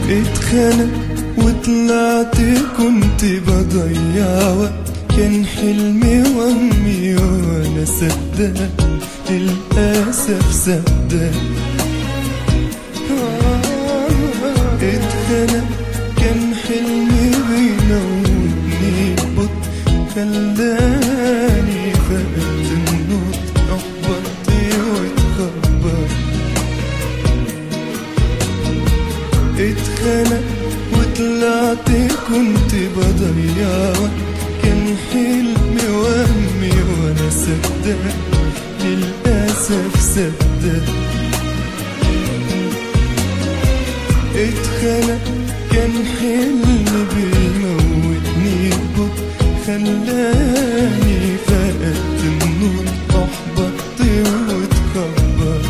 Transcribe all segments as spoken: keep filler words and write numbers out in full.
اتخنق وطلعت كنت بضيع وقت، كان حلمي وهمي وانا صدق، للأسف صدق. اتخنق كان حلمي بينوني بط، خلاني فقدت النور، احبطت واتخبط. اتخنق وطلعت كنت بضيع وقت، كان حلمي وهمي وانا صدق، للأسف صدق. اتخنق كان حلمي بيموتني بط، خلاني فقدت النور، احبطت واتخبط.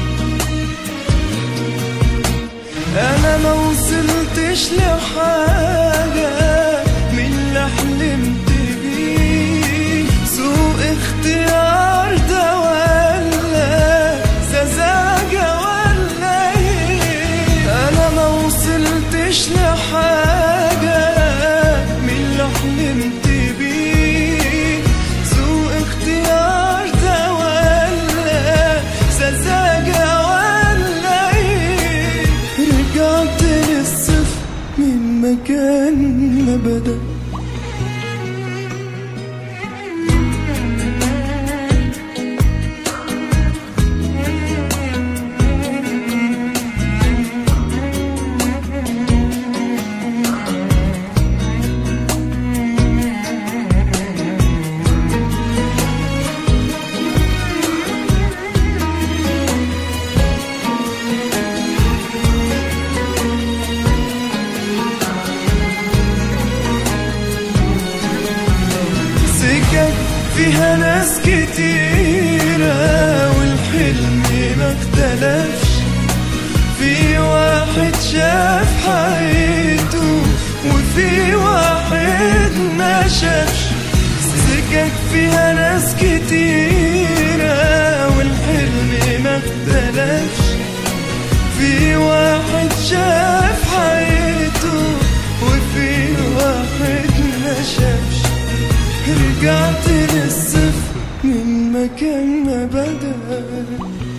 انا ما وصلتش لحاجة من اللي حلمت بيه، سوء اختيار ده ولا سذاجة ولا ايه؟ انا ما وصلتش لحاجة من اللي حلمت بيه، سوء اختيار ده ولا سذاجة ولا ايه؟ رجعت للصفر من مكان ما بدأ. سكك فيها ناس كتيرة والحلم ما اختلفش، في واحد شاف حياته وفي واحد ما شافش. سكك فيها ناس كتيرة والحلم ما اختلفش، في واحد شاف حياته وفي واحد ما شافش. رجعت للصفر من مكان ما بدأ.